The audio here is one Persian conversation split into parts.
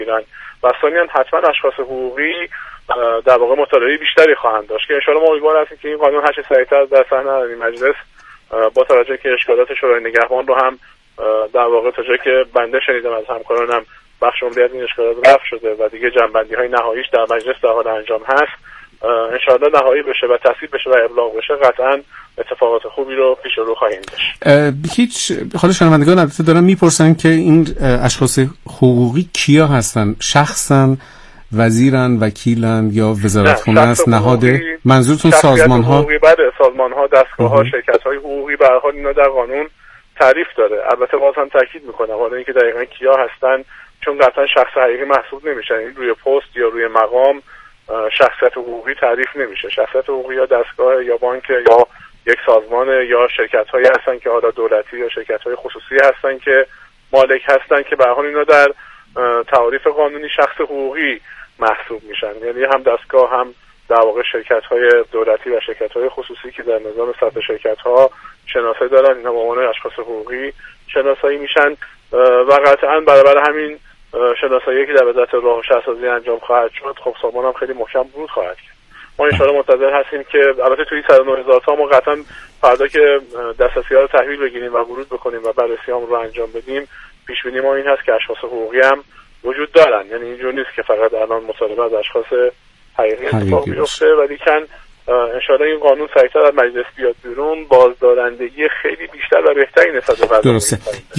میگیرن و ثانیاً حتما اشخاص حقوقی در واقع مطالعه بیشتری خواهند داشت که ان شاءالله ما امیدوار هستیم که این قانون هرچه سریعتر در صحنه علنی مجلس با توجه که اشکالات شورای نگهبان رو هم در واقع تا جایی که بنده شنیدم از همکارانم بخش عمده از این اشکالات رفع شده و دیگه جنبندی‌های نهاییش در مجلس در حال انجام هست، ان شاءالله نهایی بشه و تصویب بشه و ابلاغ بشه، قطعاً اتفاقات خوبی رو پیش رو خواهیم داشت. هیچ حالا شنوندگان البته دارن میپرسن که این اشخاص حقوقی کیا هستن؟ شخصن، وزیرن، وکیلن یا وزارتخونه است؟ نهاده؟ منظورتون سازمان‌ها؟ بله، سازمان‌ها، دستگاه‌ها، شرکت‌های حقوقی به هر حال اینا در قانون تعریف داره. البته باز هم تاکید می‌کنم حالا اینکه دقیقاً کیا هستن چون قطعاً شخص حقیقی محسوب نمیشن، این روی پست یا روی مقام شخصیت حقوقی تعریف نمیشه. شخصیت حقوقی یا دستگاه یا بانک یا یک سازمان یا شرکت‌هایی هستن که حالا دولتی یا شرکت‌های خصوصی هستن که مالک هستن که به هر حال اینا در تعریف قانونی شخص حقوقی محسوب میشن، یعنی هم دستگاه هم در واقع شرکت‌های دولتی و شرکت‌های خصوصی که در نظام ثبت شرکت‌ها شناسایی دارن، اینا به عنوان اشخاص حقوقی شناسایی میشن و قطعاً برابر همین شناسایی که در وزارت راه و شهرسازی انجام خواهد شد، خب سازمان هم خیلی محکم ورود خواهد کرد. ما ان شاءالله منتظر هستیم که البته توی 109,000 تا ما قطعاً فردا که دسترسی‌ها رو تحویل بگیریم و ورود بکنیم و بررسی‌هامون رو انجام بدیم، پیش بینی ما این هست که اشخاص حقوقی هم وجود دارن، یعنی اینجوری نیست که فقط الان مطالبه از اشخاص حقیقی اتفاق بیفته، ولیکن انشاءالله این قانون سریعتر از مجلس بیاد بیرون، بازدارندگی خیلی بیشتر و بهتری نسبت به درسته.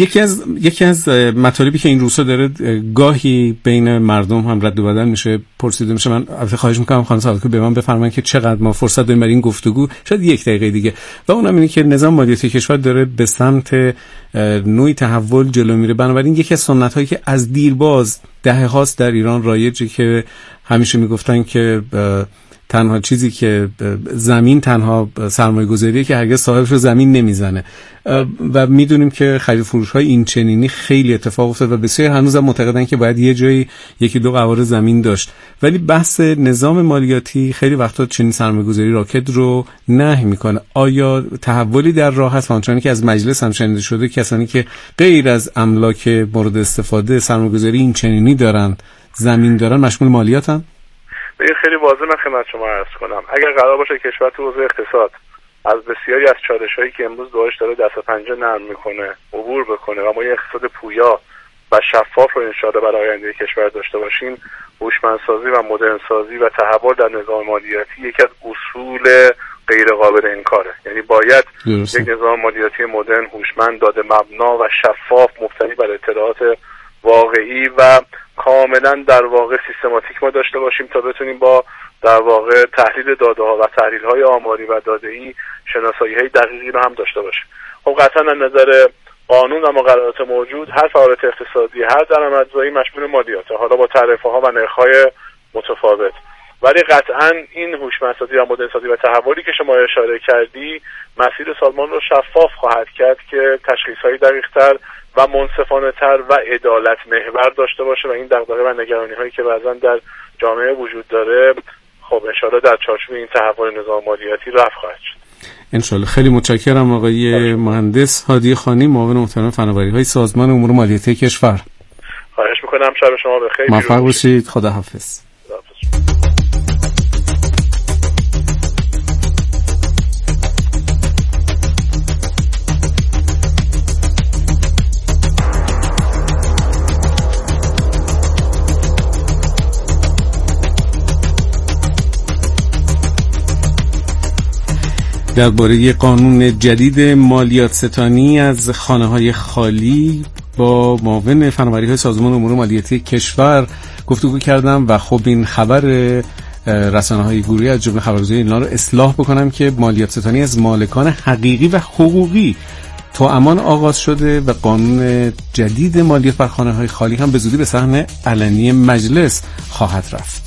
یکی از مطالبی که این روزها داره گاهی بین مردم هم رد و بدل میشه، پرسیده میشه، من البته خواهش میکنم خانم صادقی به من بفرمایید که چقدر ما فرصت داریم برای این گفتگو، شاید 1 دقیقه دیگه، و اونم اینه که نظام مالیاتی کشور داره به سمت نوعی تحول جلو میره. بنابراین یکی از سنت هایی که از دیرباز دهه هاست در ایران رایجه که همیشه میگفتن که تنها چیزی که زمین تنها سرمایه گذاریه که هرگز صاحبش رو زمین نمیزنه و میدونیم که خرید فروش های این چنینی خیلی اتفاق افتاد و بسیار هنوز هم معتقدن که باید یه جایی 1-2 قواره زمین داشت، ولی بحث نظام مالیاتی خیلی وقتا چنین سرمایه گذاری راکد رو نهی میکنه. آیا تحولی در راه هست؟ آنچنانی که از مجلس هم شنیده شده کسانی که غیر از املاک مورد استفاده سرمایه گذاری این چنینی دارن، زمین دارن، مشمول مالیاتن؟ این خیلی واضح من خدمت شما عرض کنم. اگر قرار باشه کشور تو حوزه اقتصاد از بسیاری از چالش‌هایی که امروز دارش داره دست و پنجه نرم میکنه عبور بکنه و ما یه اقتصاد پویا و شفاف رو انشاءالله برای آینده کشور داشته باشیم، هوشمندسازی و مدرنسازی و تحول در نظام مالیاتی یکی از اصول غیر قابل انکاره. یعنی باید یک نظام مالیاتی مدرن، هوشمند، داده مبنا و شفاف، مبتنی بر اطلاعات واقعی و کاملا در واقع سیستماتیک ما داشته باشیم تا بتونیم با در واقع تحلیل داده ها و تحلیل های آماری و داده ای شناسایی های دقیقی رو هم داشته باشیم. خب قطعا از نظر قانون و مقررات موجود هر فعالیت اقتصادی، هر درآمدزایی مشمول مالیاته، حالا با تعرفه ها و نرخ‌های متفاوت، ولی قطعا این هوشمندسازی و مدرنسازی و تحولی که شما اشاره کردی مسیر سازمان رو شفاف خواهد کرد که تشخیص‌های دقیق‌تر و منصفانه‌تر و عدالت محور داشته باشه و این دغدغه و نگرانی‌هایی که بعضا در جامعه وجود داره خب انشالله در چارچوب این تحول نظام مالیاتی رفع خواهد شد. انشالله. خیلی متشکرم آقای مهندس هادی خانی، معاون محترم فناوری‌های سازمان امور مالیاتی کشور. خواهش می‌کنم. شب شما بخیر. موفق باشید. خداحافظ. درباره قانون جدید مالیات ستانی از خانه‌های خالی با معاون فناوری‌های سازمان امور مالیاتی کشور گفتگو کردم و خب این خبر رسانه‌های گروهی از جمله خبرگزاری اینا رو اصلاح بکنم که مالیات ستانی از مالکان حقیقی و حقوقی توامان آغاز شده و قانون جدید مالیات بر خانه‌های خالی هم به زودی به صحن علنی مجلس خواهد رفت.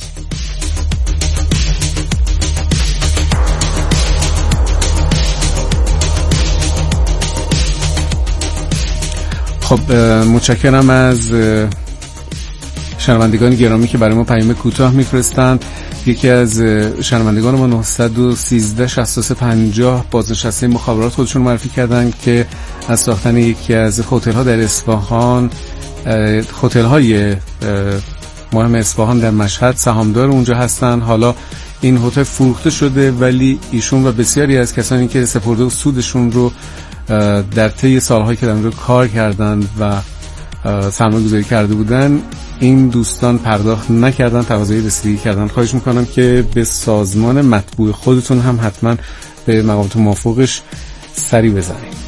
خب متشکرم از شنوندگان گرامی که برای ما پیام کوتاه میفرستند. یکی از شنوندگان ما 913 63 50 بازنشسته مخابرات خودشون معرفی کردن که از ساختن یکی از هتل‌ها در اصفهان، هتل‌های مهم اصفهان در مشهد سهامدار اونجا هستن. حالا این هتل فروخته شده، ولی ایشون و بسیاری از کسانی که سپرده و سودشون رو در طی سالهایی که در اونجا کار کردن و سرمایه‌گذاری کرده بودن، این دوستان پرداخت نکردن، تقاضای رسیدگی کردن. خواهش میکنم که به سازمان مطبوع خودتون هم حتما به مقامات موافقش سری بزنید.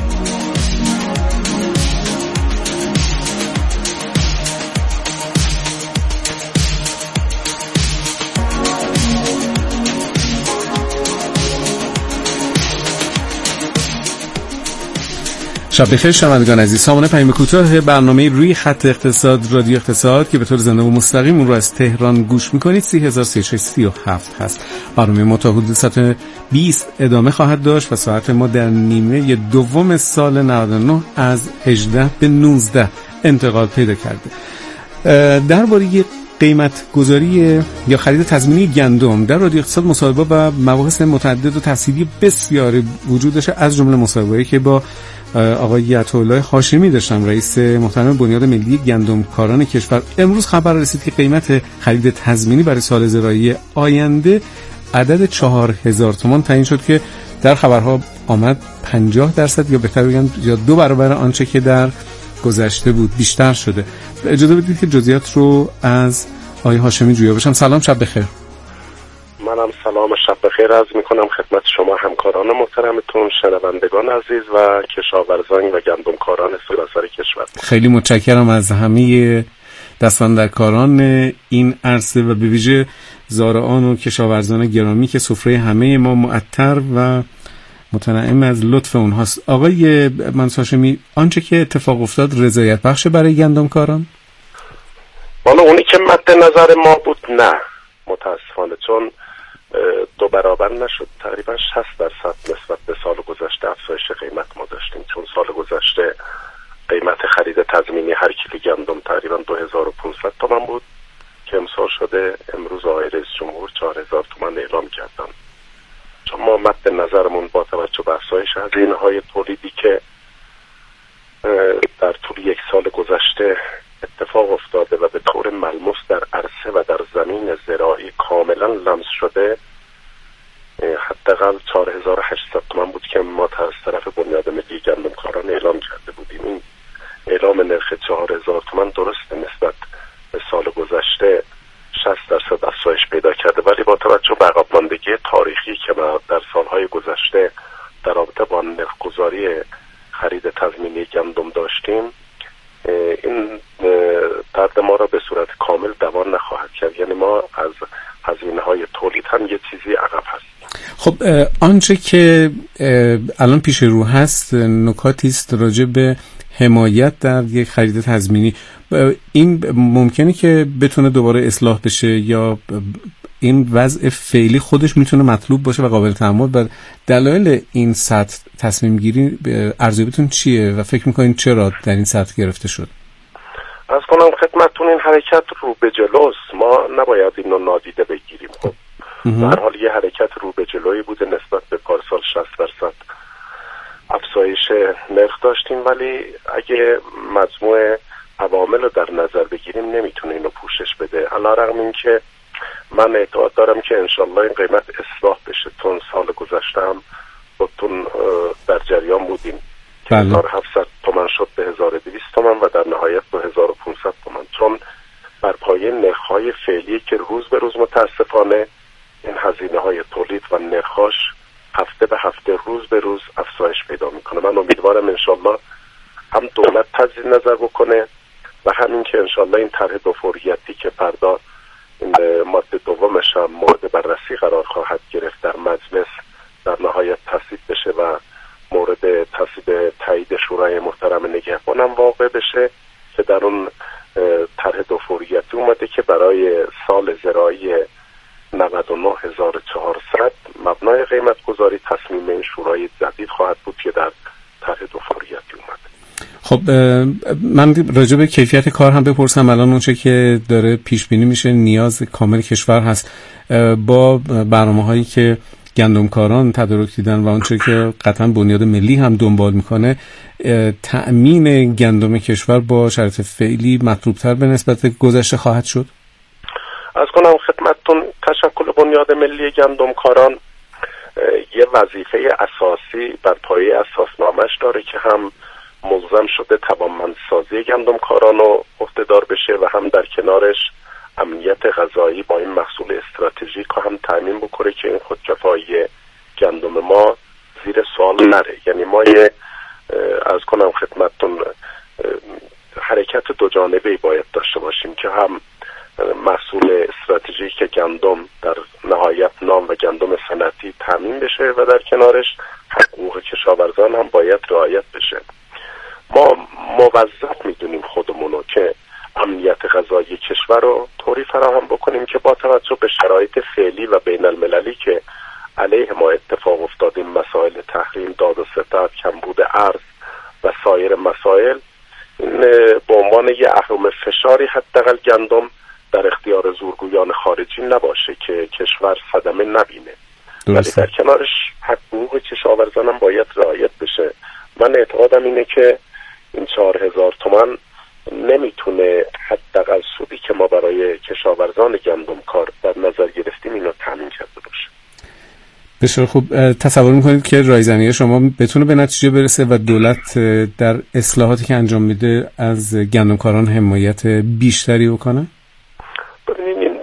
شب بخیر شنوندگان عزیز. سامان پیام کوتاه برنامه روی خط اقتصاد رادیو اقتصاد که به طور زنده و مستقیم اون رو از تهران گوش میکنید 30337 هست. برنامه ما تا حدود ساعت 20 ادامه خواهد داشت و ساعت ما در نیمه دوم سال 99 از 18 به 19 انتقال پیدا کرده. درباره قیمت گذاری یا خرید تضمینی گندم در رادیو اقتصاد مصاحبه و مباحث متعدد و تفصیلی بسیاری وجود داشته، از جمله مصاحبه‌ای که با آقای عطاالله هاشمی داشتم، رئیس محترم بنیاد ملی گندمکاران کشور. امروز خبر رسید که قیمت خرید تضمینی برای سال زراعی آینده عدد 4000 تومان تعیین شد که در خبرها آمد 50% یا بهتر بگم یا 2 برابر آنچه که در گذشته بود بیشتر شده. اجازه بدید که جزئیات رو از آقای هاشمی جویا بشم. سلام، شب بخیر. منم سلام شب بخیر عرض میکنم خدمت شما همکاران محترمتون، شنوندگان عزیز و کشاورزان و گندمکاران سراسر کشور. خیلی متشکرم از همه دستاندرکاران این عرصه و به ویژه زارعان و کشاورزان گرامی که سفره همه ما معطر و متنعم از لطف اونهاست. آقای منصور هاشمی، آنچه که اتفاق افتاد رضایت بخش برای گندمکاران؟ والا اونی که مد نظر ما بود نه، متاسفانه، چون 2 برابر نشد، تقریبا 60% نسبت به سال گذشته افزایش قیمت ما داشتیم. چون سال گذشته قیمت خرید تضمینی هر کیلو گندم تقریبا 2500 تومان بود که امسال شده، امروز آقای رئیس جمهور 4000 تومان اعلام کردن. چون ما مد نظرمون با توجه به افزایش هزینه‌های تولیدی که در طول 1 سال گذشته اتفاق افتاده و به طور ملموس در عرصه و در زمین زراعی کاملا لمس شده، حداقل 4800 تومان بود که ما از طرف بنیاد ملی گندمکاران اعلام کرده بودیم. این اعلام نرخ 4000 تومان درسته نسبت به سال گذشته 60% افزایش پیدا کرده، ولی با توجه به عقب ماندگی تاریخی که ما در سالهای گذشته در رابطه با نرخ‌گذاری خرید تضمینی گندم داشتیم، این درد ما را به صورت کامل دوام نخواهد کرد. یعنی ما از هزینه‌های تولید هم یه چیزی عقب هست. خب آنچه که الان پیش رو هست نکاتی است راجع به حمایت در یک خرید تضمینی. این ممکنه که بتونه دوباره اصلاح بشه یا این وضع فعلی خودش میتونه مطلوب باشه و قابل تحمل؟ و دلایل این سطح تصمیم گیری ارزیابیتون چیه و فکر میکنین چرا در این سطح گرفته شد؟ از کنم خدمتتون این حرکت رو به جلوست، ما نباید اینو نادیده بگیریم. خب در حال یه حرکت رو به جلویی بوده، نسبت به پارسال 60% افزایش نرخ داشتیم، ولی اگه مجموع عوامل رو در نظر بگیریم نمیتونه اینو پوشش بده. علیرغم این که من اعتقاد دارم که انشالله این قیمت اصلاح بشه، چون سال گذشته هم خودتون در جریان بودیم که 1700 تومان شد به 1200 تومان و در نهایت 2500 تومان، چون بر پایه نرخ‌های فعلی که روز به روز متاسفانه این هزینه‌های تولید و نرخاش هفته به هفته روز به روز افزایش پیدا میکنه. من امیدوارم انشالله هم دولت تجدید نظر بکنه و همین که انشالله این طرح دو فوریتی که فردا این ماده دومش هم مورد بررسی قرار خواهد گرفت در مجلس در نهایت تصویب بشه و مورد تصویب تایید شورای محترم نگهبان هم واقع بشه که در اون طرح دو فوریتی اومده که برای سال زراعی 99400 مبنای قیمت گذاری تصمیم این شورای جدید خواهد بود که در طرح دو فوریتی اومده. خب من راجع به کیفیت کار هم بپرسم. الان اونچه که داره پیش بینی میشه نیاز کامل کشور هست با برنامه‌هایی که گندمکاران تدارک دیدن و اونچه که قطعا بنیاد ملی هم دنبال میکنه. تأمین گندم کشور با شرایط فعلی مطلوب‌تر به نسبت گذشته خواهد شد؟ از کنم خدمتتون تشکل بنیاد ملی گندمکاران یه وظیفه اساسی بر پایه اساسنامه‌اش داره که هم ملزم شده توانمندسازی گندمکاران رو عهده‌دار بشه و هم در کنارش امنیت غذایی با این محصول استراتژیک رو هم تامین بکنه که این خودکفایی گندم ما زیر سوال نره. یعنی ما از کنم خدمتتون حرکت دو جانبه‌ای باید داشته باشیم که هم محصول استراتژیک گندم در نهایت نان و گندم صنعتی تامین بشه و در کنارش حقوق کشاورزان هم باید رعایت بشه. ما موظف میدونیم خودمونو که امنیت غذایی کشور رو طوری فراهم بکنیم که با توجه به شرایط فعلی و بین المللی که علیه ما اتفاق افتاد، این مسائل تحریم، داد و ستد، کمبود ارز و سایر مسائل، این به عنوان یه اهرم فشاری حداقل گندم در اختیار زورگویان خارجی نباشه که کشور صدمه نبینه. ولی در کنارش حقوق کشاورزان هم باید رعایت بشه. من اعتقادم اینه که این 4000 تومان نمیتونه حداقل سودی که ما برای کشاورزان گندمکار در نظر گرفتیم اینو تامین کرده باشه. بسیار خوب. تصور میکنید که رایزنی شما بتونه به نتیجه برسه و دولت در اصلاحاتی که انجام میده از گندمکاران حمایت بیشتری بکنه؟ ببینید این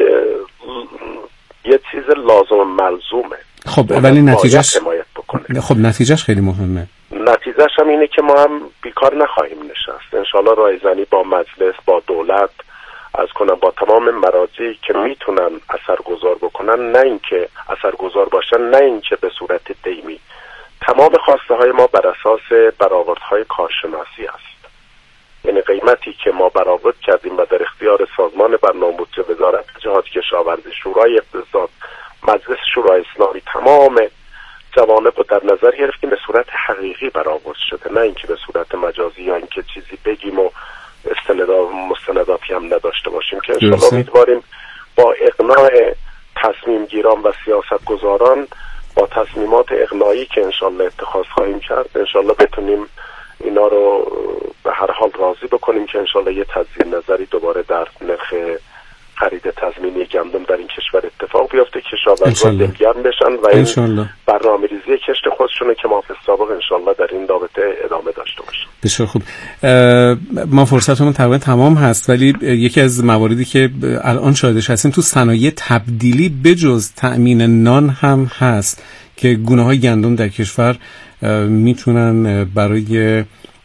یه چیز لازم ملزومه. خب ولی نتیجهش خب نتیجهش خیلی مهمه. نتیجهش هم اینه که ما هم بیکار نخواهیم نشست. انشالله رایزنی با مجلس، با دولت، از کنم با تمام مراجعی که میتونن اثرگذار بکنن، نه اینکه اثرگذار باشن، نه اینکه به صورت دیمی. تمام خواسته های ما بر اساس برآوردهای کارشناسی است. یعنی قیمتی که ما برآورد کردیم و در اختیار سازمان برنامه‌بودجه، وزارت جهاد کشاورزی، شورای اقتصاد، مجلس شورای اسلامی، تمام جوانب رو در نظر گرفتیم به صورت حقیقی برآورد شده، نه اینکه به صورت مجازی یا اینکه چیزی بگیم و مستنداتی هم نداشته باشیم. که انشالله امیدواریم با اقناع تصمیم گیران و سیاست گذاران، با تصمیمات اقناعی که انشالله اتخاذ خواهیم کرد، انشالله بتونیم اینا رو به هر حال راضی بکنیم که انشالله یه تجزیه نظری دوباره در نرخ خرید تضمینی گندم در این کشور اتفاق بیفته، کشاورزان دلگرم بشن و این برنامه‌ریزی کشت خودشونه که ما فی السابق انشالله در این رابطه ادامه داشته باشیم. بسیار خوب. ما فرصتمون تقریبا تمام هست، ولی یکی از مواردی که الان شاهدش هستیم تو صنایع تبدیلی بجز تأمین نان هم هست که گونه‌های گندم در کشور میتونن برای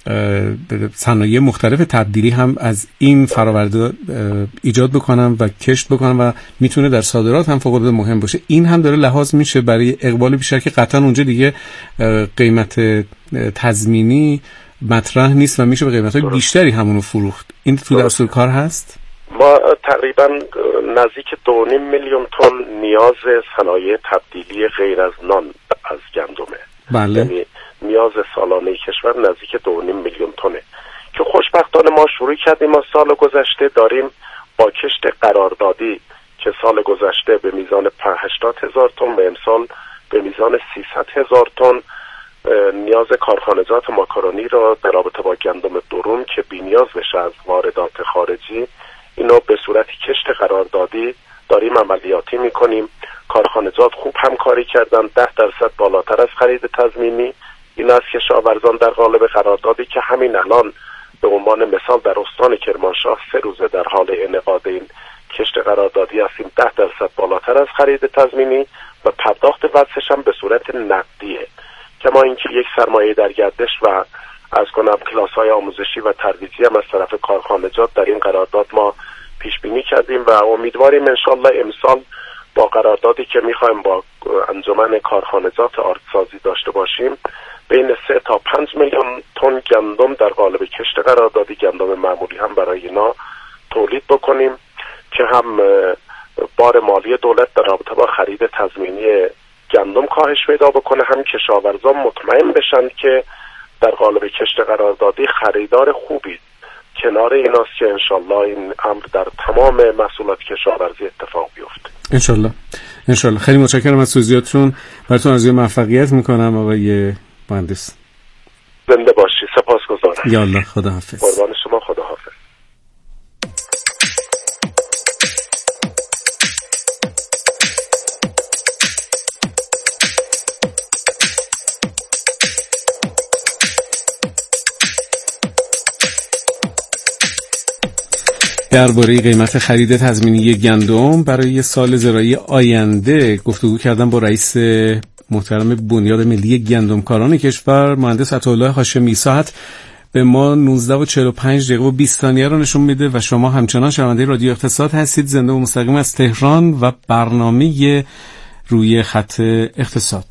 صنایع مختلف تبدیلی هم از این فراورده ایجاد بکنن و کشت بکنن و میتونه در صادرات هم فوق العاده مهم باشه. این هم داره لحاظ میشه برای اقبال بیشتر که قطعا اونجا دیگه قیمت تضمینی مطرح نیست و میشه به قیمت‌های بیشتری همونو فروخت. این تو دستور کار هست؟ ما تقریبا نزدیک 2.5 میلیون تن نیاز صنایع تبدیلی غیر از نان از گندمه. بله. یعنی نیاز سالانه کشور نزدیک 2.5 میلیون تنه که خوشبختانه ما شروع کردیم. ما سال گذشته داریم با کشت قراردادی که سال گذشته به میزان 80,000 تن و امسال به میزان 300,000 تن نیاز کارخانجات ماکارونی را در رابطه با گندم درون که بی‌نیاز بشه از واردات خارجی، اینو به صورت کشت قراردادی داریم عملیاتی میکنیم. کارخانجات خوب همکاری کردن، 10% بالاتر از خرید تضمینی. این از کشاورزان در قالب قراردادی که همین الان به عنوان مثال در استان کرمانشاه 3 روزه در حال انعقاد این کشت قراردادی هستیم، 10% بالاتر از خرید تضمینی و پرداخت وصفش هم به صورت نقدیه. کما اینکه یک سرمایه در گردش و از کنم کلاس‌های آموزشی و ترویجی هم از طرف کارخانجات در این قرارداد ما پیش بینی کردیم و امیدواریم انشالله امسال با قراردادی که میخوایم با انجمن کارخانجات آردسازی داشته باشیم بین 3 تا 5 میلیون تن گندم در قالب کشت قراردادی، گندم معمولی هم برای اینا تولید بکنیم که هم بار مالی دولت در رابطه با خرید تضمینی گندم کاهش پیدا بکنه، هم کشاورزان مطمئن بشن که در قالب کشت قراردادی خریدار خوبی کنار ایناست که انشالله این امر در تمام محصولات کشاورزی اتفاق بیفته. انشالله. خیلی متشکرم از توضیحاتتون. براتون آرزوی موفقیت میکنم آقای مهندس. زنده باشید. سپاسگزارم. یالله، خداحافظ. قربان شما، خداحافظ. درباره قیمت خرید تضمینی گندم برای سال زراعی آینده گفتگو کردم با رئیس محترم بنیاد ملی گندمکاران کشور، مهندس عطاالله هاشمی. ساعت به ما 19:45 رو نشون میده و شما همچنان شنونده رادیو اقتصاد هستید، زنده و مستقیم از تهران و برنامه روی خط اقتصاد.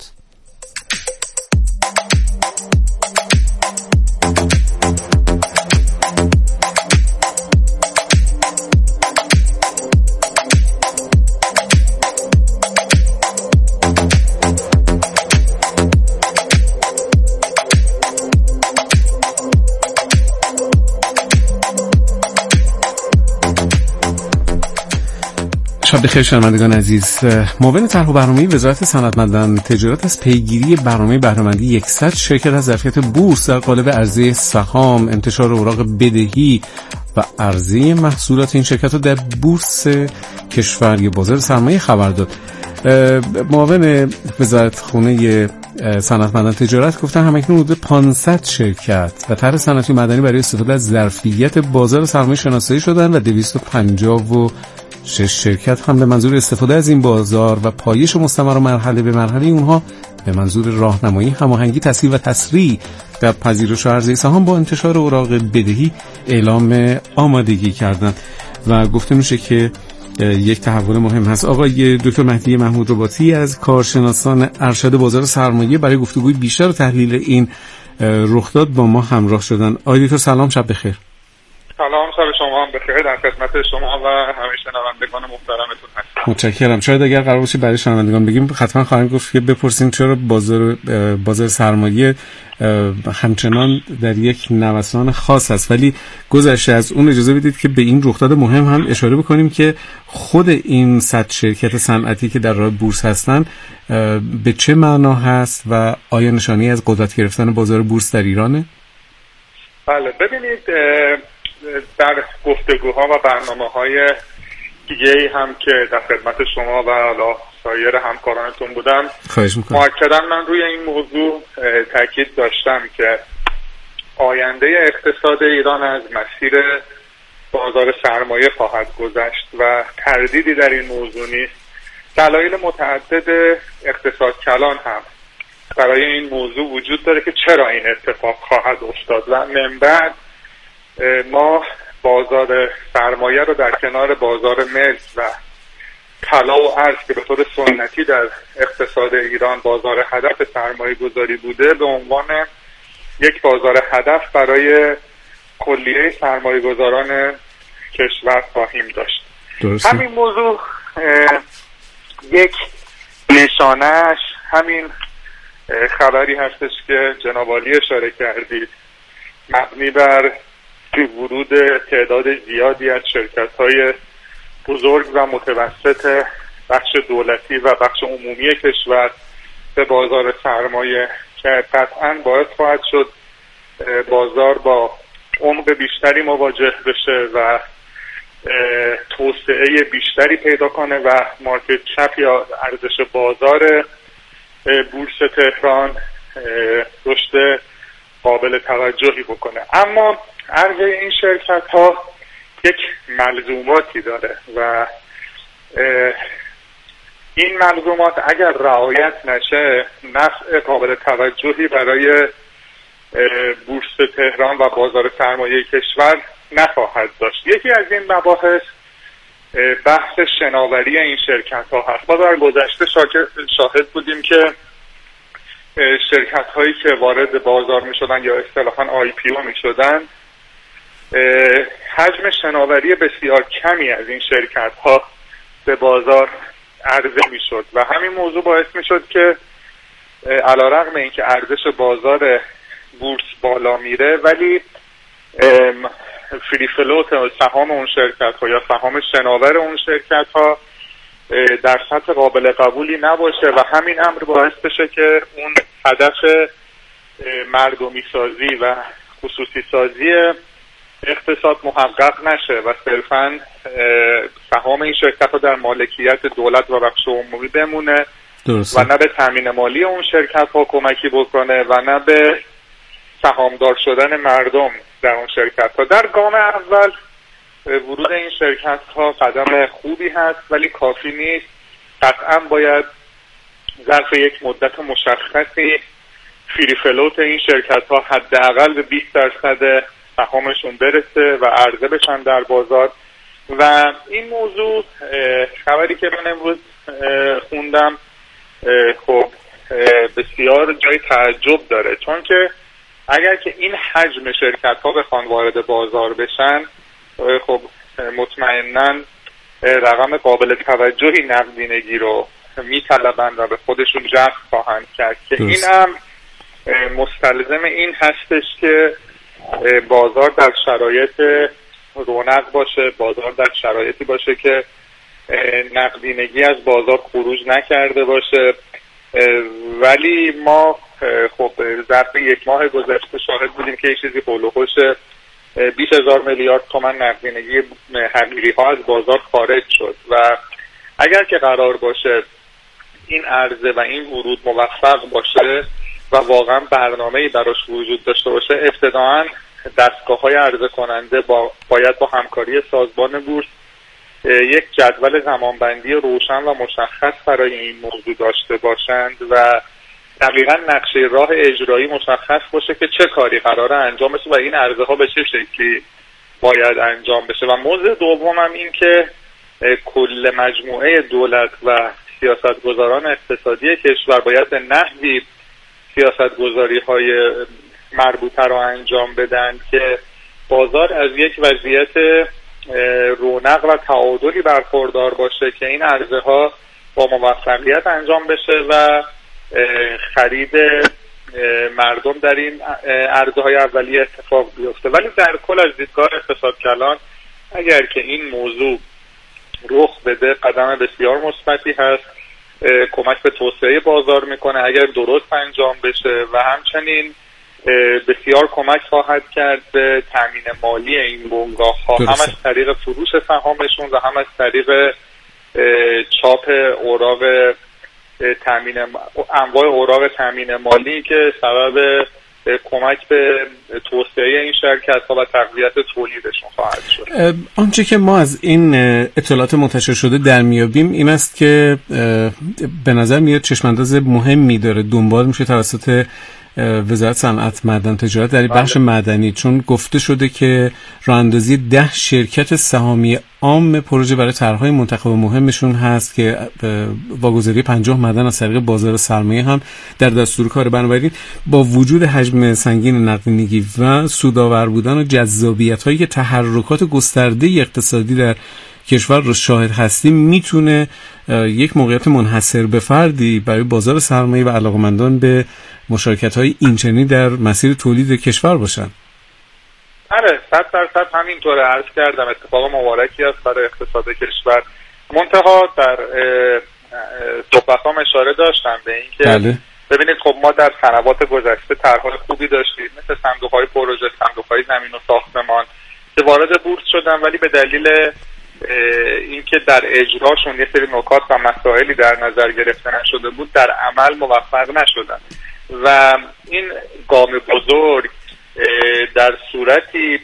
شب بخیر شنوندگان عزیز. معاون طرح و برنامه وزارت صنعتمندان تجارت از پیگیری برنامه بهره‌مندی 100 شرکت از ظرفیت بورس در قالب عرضه سهام، انتشار اوراق بدهی و عرضه محصولات این شرکت رو در بورس کشور یا بازار سرمایه خبر داد. معاون وزارت خونه صنعتمندان تجارت گفتن همکنون حدود 500 شرکت و طرح صنعتی مدنی برای استفاده از ظرفیت بازار سرمایه شناسایی شدن و 256 شرکت هم به منظور استفاده از این بازار و پایش مستمر و مرحله به مرحله اونها به منظور راهنمایی، هماهنگی، تسهیل و تسریع در پذیرش و عرضه سهام با انتشار اوراق بدهی اعلام آمادگی کردند و گفته میشه که یک تحول مهم هست. آقای دکتر مهدی محمود رباطی از کارشناسان ارشد بازار سرمایه برای گفتگوی بیشتر و تحلیل این رخداد با ما همراه شدن. آقای دکتر سلام، شب بخیر. سلام، شب شما هم بخیر. در خدمت شما و همه شنوندگان محترمتون هستم. متشکرم. شاید اگر قرار باشه برای شنوندگان بگیم حتما خواهیم گفت که بپرسیم چرا بازار سرمایه همچنان در یک نوسان خاص است، ولی گذشته از اون اجازه بدید که به این رخداد مهم هم اشاره بکنیم که خود این 100 شرکت صنعتی که در راه بورس هستن به چه معنا هست و آیا نشانی از قدرت گرفتن بازار بورس در ایرانه؟ بله، ببینید در گفتگوها و برنامه‌های دیگه‌ای هم که در خدمت شما و سایر همکارانتون بودم، خواهش می‌کنم. مؤکداً من روی این موضوع تاکید داشتم که آینده اقتصاد ایران از مسیر بازار سرمایه خواهد گذشت و تردیدی در این موضوع نیست. دلایل متعدد اقتصاد کلان هم برای این موضوع وجود داره که چرا این اتفاق خواهد افتاد و من بعد ما بازار سرمایه رو در کنار بازار ملک و طلا و ارز که به طور سنتی در اقتصاد ایران بازار هدف سرمایه گذاری بوده به عنوان یک بازار هدف برای کلیه سرمایه گذاران کشور خواهیم داشت. درسته. همین موضوع یک نشانهش همین خبری هستش که جناب عالی اشاره کردید، مبنی بر ورود تعداد زیادی از شرکت‌های بزرگ و متوسط بخش دولتی و بخش عمومی کشور به بازار سرمایه که قطعاً باعث خواهد شد بازار با عمق بیشتری مواجه بشه و توسعه بیشتری پیدا کنه و مارکت کپ یا ارزش بازار بورس تهران رشد قابل توجهی بکنه. اما عرضه این شرکت ها یک ملزوماتی داره و این ملزومات اگر رعایت نشه نفع قابل توجهی برای بورس تهران و بازار سرمایه کشور نخواهد داشت. یکی از این مباحث بحث شناوری این شرکت ها هست. ما در گذشته شاهد بودیم که شرکت هایی که وارد بازار می شدن یا اصطلاحاً IPO می شدن حجم شناوری بسیار کمی از این شرکت ها به بازار عرضه می شد و همین موضوع باعث می شد که علیرغم اینکه ارزش بازار بورس بالا میره ولی فری فلوت سهام اون شرکت ها یا سهام شناور اون شرکت ها در سطح قابل قبولی نباشه و همین امر باعث بشه که اون هدف مردمی سازی و خصوصی سازی اقتصاد محقق نشه و صرفاً سهام این شرکت ها در مالکیت دولت و بخش عمومی بمونه و نه به تامین مالی اون شرکت ها کمکی بکنه و نه به سهامدار شدن مردم در اون شرکت ها. در گام اول ورود این شرکت ها قدم خوبی هست ولی کافی نیست. قطعا باید ظرف یک مدت مشخصی فری فلوت این شرکت ها حداقل به 20% سهامشون برسه و عرضه بشن در بازار. و این موضوع خبری که من امروز خوندم خب بسیار جای تعجب داره، چون که اگر که این حجم شرکت ها بخوان وارد بازار بشن خب مطمئناً رقم قابل توجهی نقدینگی رو میطلبند و به خودشون جذب خواهند کرد که این هم مستلزم این هستش که بازار در شرایط رونق باشه، بازار در شرایطی باشه که نقدینگی از بازار خروج نکرده باشه. ولی ما خب ظرف یک ماه گذشته شاهد بودیم که یک چیزی حول و حوش 20,000 میلیارد تومان نقدینگی حقیقی ها از بازار خارج شد و اگر که قرار باشه این عرضه و این ورود موفق باشه و واقعا برنامه‌ای براش وجود داشته باشه، ابتداعاً دستگاه‌های عرضه کننده باید با همکاری سازمان بورس یک جدول زمانبندی روشن و مشخص برای این موضوع داشته باشند و دقیقاً نقشه راه اجرایی مشخص باشه که چه کاری قراره انجام بشه و این عرضه ها به چه شکلی باید انجام بشه. و موضوع دومم این که کل مجموعه دولت و سیاستگزاران اقتصادی کشور باید به نحوی سیاستگزاری‌های مربوطه رو انجام بدن که بازار از یک وضعیت رونق و تعادلی برخوردار باشه که این عرضه ها با موفقیت انجام بشه و خرید مردم در این عرضه های اولیه اتفاق بیفته. ولی در کل از دیدگاه اقتصاد کلان اگر که این موضوع رخ بده قدم بسیار مثبتی هست، کمک به توسعه بازار میکنه اگر درست انجام بشه و همچنین بسیار کمک خواهد کرد به تامین مالی این بنگاه ها، هم از طریق فروش سهامشون و هم از طریق چاپ اوراق تامین انواع اوراق تامین مالی که سبب کمک به توسعه این شرکت ها و تقویت تولیدشون خواهد شد. آنچه که ما از این اطلاعات منتشر شده در میابیم این است که به نظر میاد چشمانداز مهمی داره دنبال میشه توسط وزارت صنعت معدن تجارت در بخش معدنی، چون گفته شده که راه‌اندازی 10 شرکت سهامی عام پروژه برای طرح‌های منتخب مهمشون هست که واگذاری 50 معدن از طریق بازار سرمایه هم در دستور کار. بنابراین با وجود حجم سنگین نقدینگی و سودآور بودن و جذابیت‌هایی که تحرکات گسترده اقتصادی در کشور رو شاهد هستیم، میتونه یک موقعیت منحصر به فردی برای بازار سرمایه و علاقمندان به مشارکت‌های اینچنینی در مسیر تولید کشور باشن. آره 100% همینطوره. عرض کردم اتفاق مبارکی است برای اقتصاد کشور. منتها در صحبتام اشاره داشتم به این که بله. ببینید خب ما در سنوات گذشته طرح‌های خوبی داشتیم مثل صندوق‌های پروژه، صندوق‌های زمین و ساختمان که وارد بورس شدن، ولی به دلیل اینکه در اجراشون یه سری نکات و مسائلی در نظر گرفته نشده بود در عمل موفق نشدن و این گام بزرگ در صورتی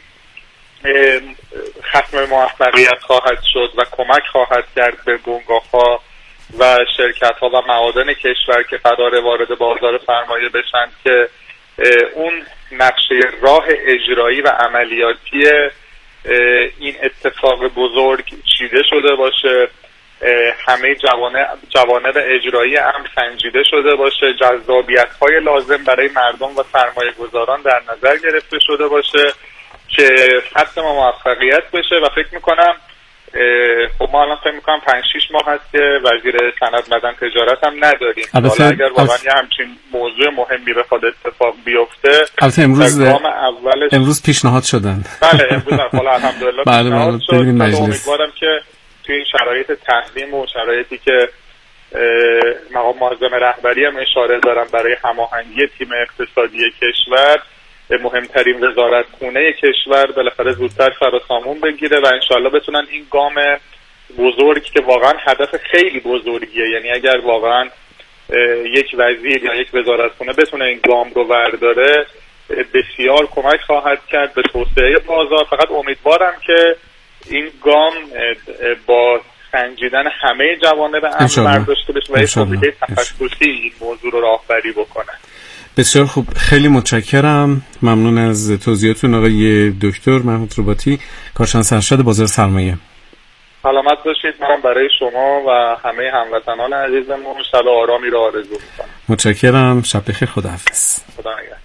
ختم موفقیت خواهد شد و کمک خواهد کرد به بنگاه‌ها و شرکت‌ها و معادن کشور که قرار وارد بازار سرمایه بشن که اون نقشه راه اجرایی و عملیاتی این اتفاق بزرگ چیده شده باشه، همه جوانب اجرایی امر سنجیده شده باشه، جذابیت‌های لازم برای مردم و سرمایه گذاران در نظر گرفته شده باشه که ختم موفقیت بشه. و فکر میکنم خب ما الان فکر میکنم 5-6 ماه هست که وزیر صنعت معدن تجارت هم نداریم. حالا اگر واقعا یه همچین موضوع مهمی بخواد اتفاق بیفته، البته امروز پیشنهاد شدن. بله امروز حالا الحمدلله پیشنهاد شد. امیدوارم که توی این شرایط تقدیم و شرایطی که مقام معظم رهبری هم اشاره دارم برای هماهنگی تیم اقتصادی کشور، مهمترین وزارتخونه کشور بالاخره زودتر سر و سامون بگیره و انشالله بتونن این گام بزرگ که واقعا هدف خیلی بزرگیه، یعنی اگر واقعا یک وزیر یا یک وزارتخونه بتونه این گام رو برداره بسیار کمک خواهد کرد به توسعه بازار. فقط امیدوارم که این گام با سنجیدن همه جوانب امر برداشته بشه و یک کمیته تخصصی این موضوع رو راهبری بکنه. بسیار خوب، خیلی متشکرم، ممنون از توضیحاتتون آقای دکتر محمود رباطی، کارشناس ارشد بازار سرمایه. سلامت باشید. من برای شما و همه هموطنان عزیزمون شب آرامی رو آرزو می‌کنم. متشکرم، شب بخیر، خداحافظ. خدا نگهدار.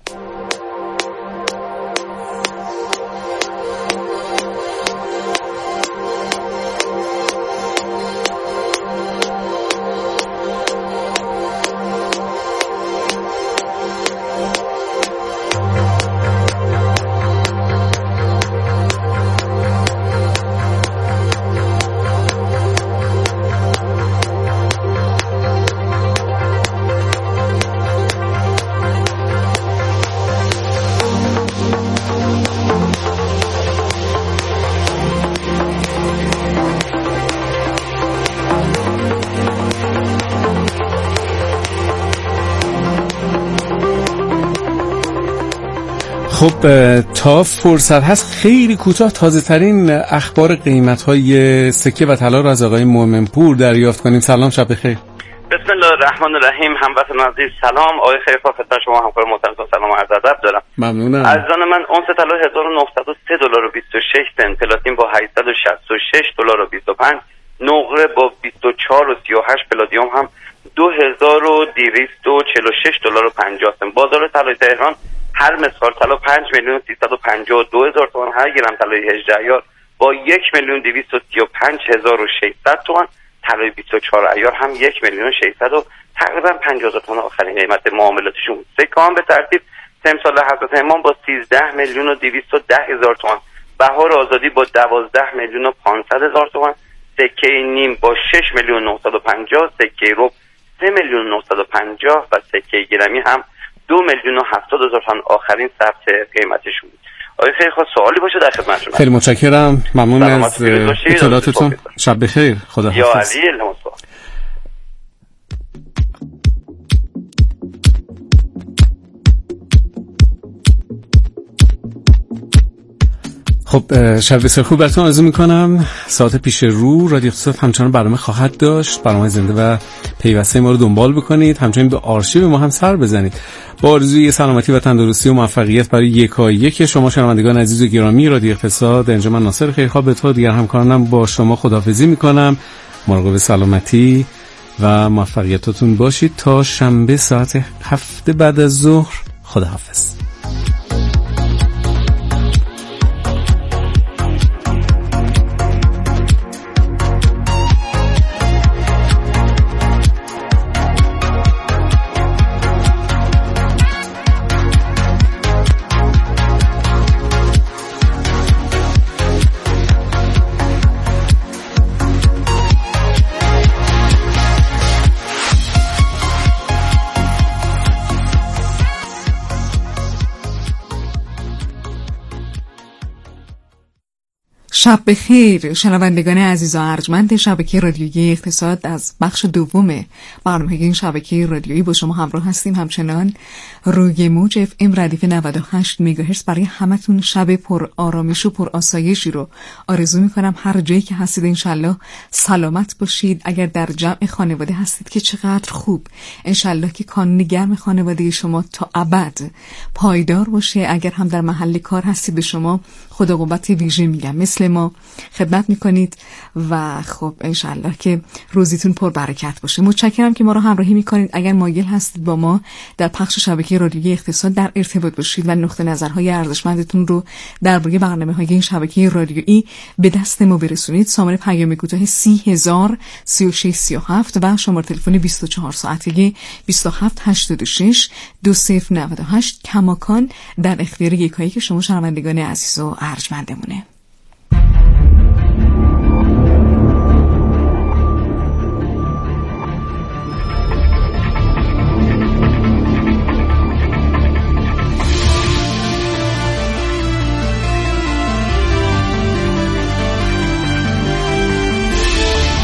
خب تا فرصت هست خیلی کوتاه تازه ترین اخبار قیمت های سکه و طلا رو از آقای مومنپور دریافت کنیم. سلام، شب بخیر. بسم الله الرحمن الرحیم. هموطنان عزیز سلام. آقای خیرخواه خدمت شما همکار محترمتون سلام و عرض ادب دارم. ممنونم. عزیزان من، اونس طلا 1903 دلار و 26 سنت، پلاتین با 866 دلار و 25، نقره با 24 و 38، پلادیوم هم 2246 دلار و 50 سنت. بازار طلای تهران هر مسخال طلا 5,352,000 تومان، هر گرم طلای 18 عیار با 1,235,600 تومان، طلای 24 عیار هم 1,600,000 و تقریبا 50,000 تومان آخرین قیمت معاملاتشون. سکه هم به ترتیب تمثال حضرت امام با 13,210,000 تومان، بهار آزادی با 12,500,000 تومان، سکه نیم با 6,950,000، سکه ربع 3,950,000 و سکه گرمی هم 2,070,000 تومان آخرین ثبت قیمتشون. آقای خیلی خواست سوالی باشه در خدمت شما. خیلی متشکرم، ممنون از اطلاعاتتون. شب بخیر، خدا حافظ. یا علی المصطفی. خب شب بسیار خوب براتون آرزو میکنم. ساعت پیش رو رادیو اقتصاد همچنان برنامه خواهد داشت. برنامه زنده و پیوسته ما رو دنبال بکنید، همچنین به آرشیو ما هم سر بزنید. با آرزوی سلامتی و تندرستی و موفقیت برای یکایک شما شنوندگان عزیز و گرامی رادیو اقتصاد، اینجا من ناصر خیرخواه به تو دیگر همکارانم با شما خداحافظی میکنم. مراقب سلامتی و موفقیتاتون باشید تا شنبه ساعت 7 بعد از ظهر. خداحافظ. شب بخیر شنوندگان عزیز و ارجمند شبکه رادیویی اقتصاد. از بخش دوم برنامه این شبکه رادیویی با شما همراه هستیم، همچنان روی موج FM ردیف 98 مگاهرتز. برای همتون شب پر آرامش و پر آسایشی رو آرزو میکنم. هر جایی که هستید انشالله سلامت باشید. اگر در جمع خانواده هستید که چقدر خوب، انشالله که کانون گرم خانواده شما تا ابد پایدار باشه. اگر هم در محل کار هستید به شما خدا قوت ویژه میگم، مثل ما خدمت میکنید و خب انشالله که روزیتون پر برکت باشه. متشکرم که ما رو همراهی میکنید. اگر مایل هستید با ما در پخش شبکه رادیویی اقتصاد در ارتباط باشید و نقطه نظرهای ارزشمندتون رو درباره برنامه‌های این شبکه رادیویی به دست ما برسونید، شامل پیام کوتاه 30,3637 و شماره تلفن 24 ساعته 2786 2098 کماکان در اختیار یکایی که شما شنوندگان عزیز و ارجمندمونه.